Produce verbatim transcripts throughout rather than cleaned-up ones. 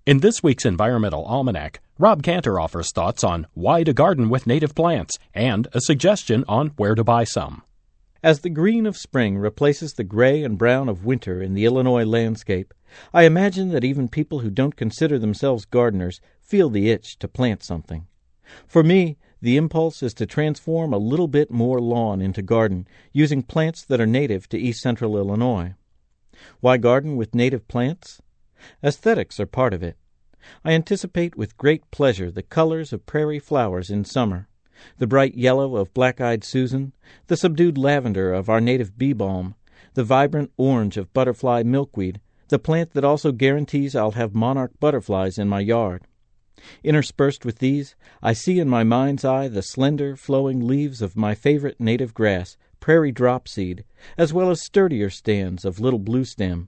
In this week's Environmental Almanac, Rob Cantor offers thoughts on why to garden with native plants and a suggestion on where to buy some. As the green of spring replaces the gray and brown of winter in the Illinois landscape, I imagine that even people who don't consider themselves gardeners feel the itch to plant something. For me, the impulse is to transform a little bit more lawn into garden using plants that are native to East Central Illinois. Why garden with native plants? Aesthetics are part of it. I anticipate with great pleasure the colors of prairie flowers in summer, the bright yellow of black-eyed Susan, the subdued lavender of our native bee balm, the vibrant orange of butterfly milkweed, the plant that also guarantees I'll have monarch butterflies in my yard. Interspersed with these, I see in my mind's eye the slender, flowing leaves of my favorite native grass, prairie dropseed, as well as sturdier stands of little bluestem.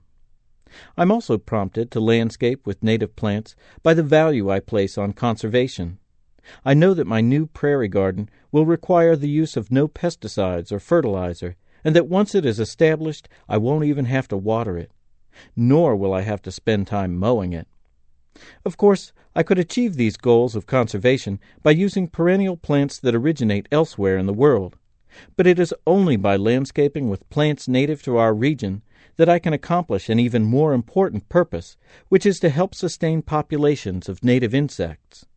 I'm also prompted to landscape with native plants by the value I place on conservation. I know that my new prairie garden will require the use of no pesticides or fertilizer, and that once it is established, I won't even have to water it. Nor will I have to spend time mowing it. Of course, I could achieve these goals of conservation by using perennial plants that originate elsewhere in the world. But it is only by landscaping with plants native to our region that I can accomplish an even more important purpose, which is to help sustain populations of native insects.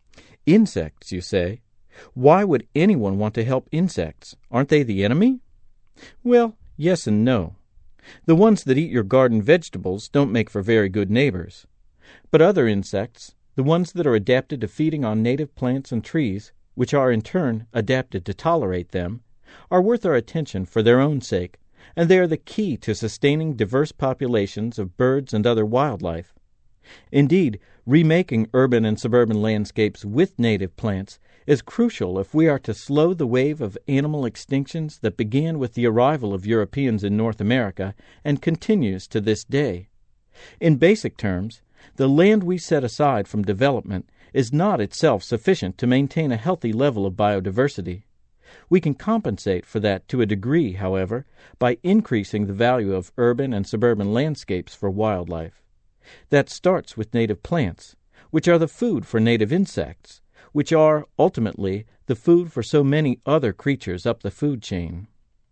Insects, you say? Why would anyone want to help insects? Aren't they the enemy? Well, yes and no. The ones that eat your garden vegetables don't make for very good neighbors. But other insects, the ones that are adapted to feeding on native plants and trees, which are in turn adapted to tolerate them, are worth our attention for their own sake, and they are the key to sustaining diverse populations of birds and other wildlife. Indeed, remaking urban and suburban landscapes with native plants is crucial if we are to slow the wave of animal extinctions that began with the arrival of Europeans in North America and continues to this day. In basic terms, the land we set aside from development is not itself sufficient to maintain a healthy level of biodiversity. We can compensate for that to a degree, however, by increasing the value of urban and suburban landscapes for wildlife. That starts with native plants, which are the food for native insects, which are, ultimately, the food for so many other creatures up the food chain.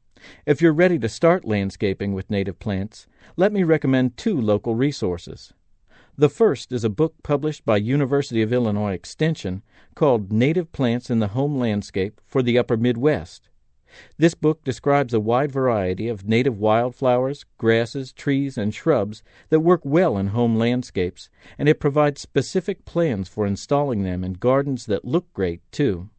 If you're ready to start landscaping with native plants, let me recommend two local resources. The first is a book published by University of Illinois Extension called Native Plants in the Home Landscape for the Upper Midwest. This book describes a wide variety of native wildflowers, grasses, trees, and shrubs that work well in home landscapes, and it provides specific plans for installing them in gardens that look great, too.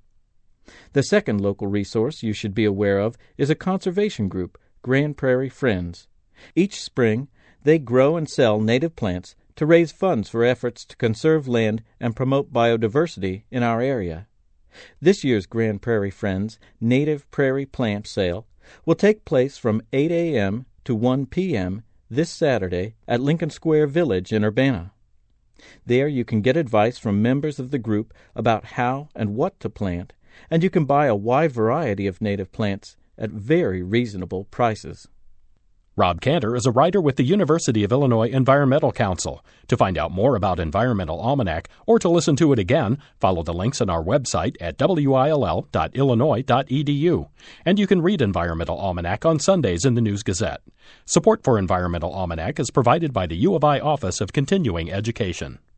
The second local resource you should be aware of is a conservation group, Grand Prairie Friends. Each spring, they grow and sell native plants to raise funds for efforts to conserve land and promote biodiversity in our area. This year's Grand Prairie Friends Native Prairie Plant Sale will take place from eight a.m. to one p.m. this Saturday at Lincoln Square Village in Urbana. There you can get advice from members of the group about how and what to plant, and you can buy a wide variety of native plants at very reasonable prices. Rob Cantor is a writer with the University of Illinois Environmental Council. To find out more about Environmental Almanac or to listen to it again, follow the links on our website at w i l l dot illinois dot e d u. And you can read Environmental Almanac on Sundays in the News Gazette. Support for Environmental Almanac is provided by the U of I Office of Continuing Education.